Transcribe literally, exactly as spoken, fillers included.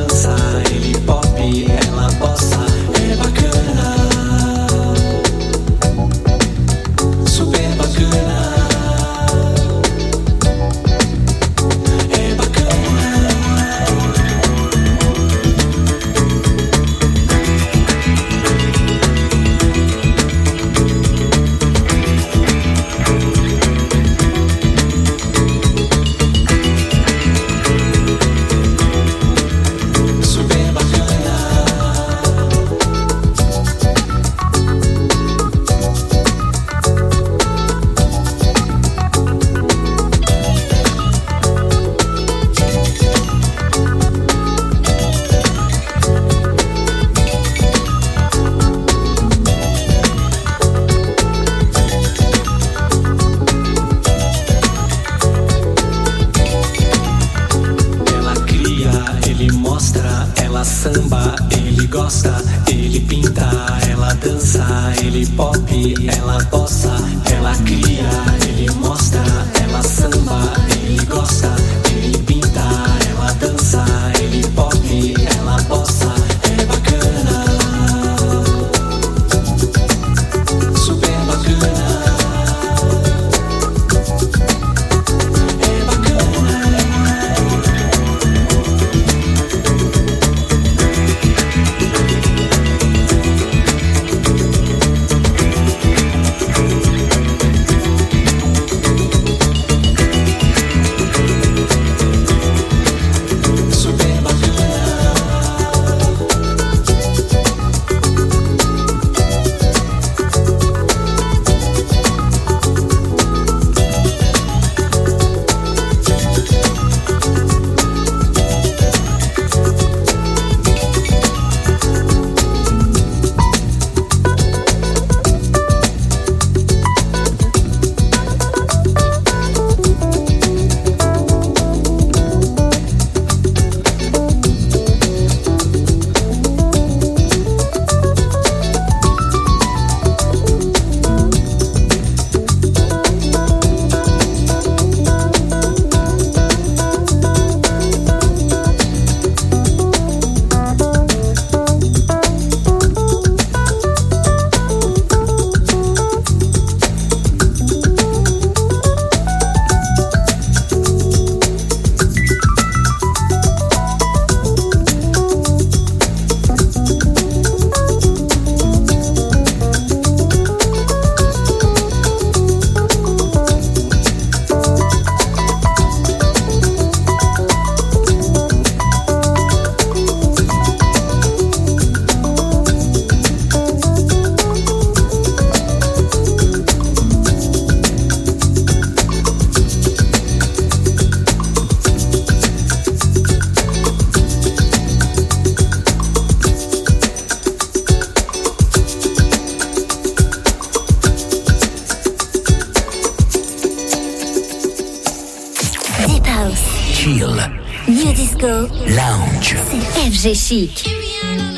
dança, ele pop, ela bossa, é bacana, super bacana. Samba, ele gosta, ele pinta, ela dança, ele pop, ela bossa, ela cria, ele mostra, ela samba, ele gosta, ele pinta, ela dança, ele pop, ela bossa, é bacana, super bacana. Chill. New Disco. Lounge. C'est F G Chic.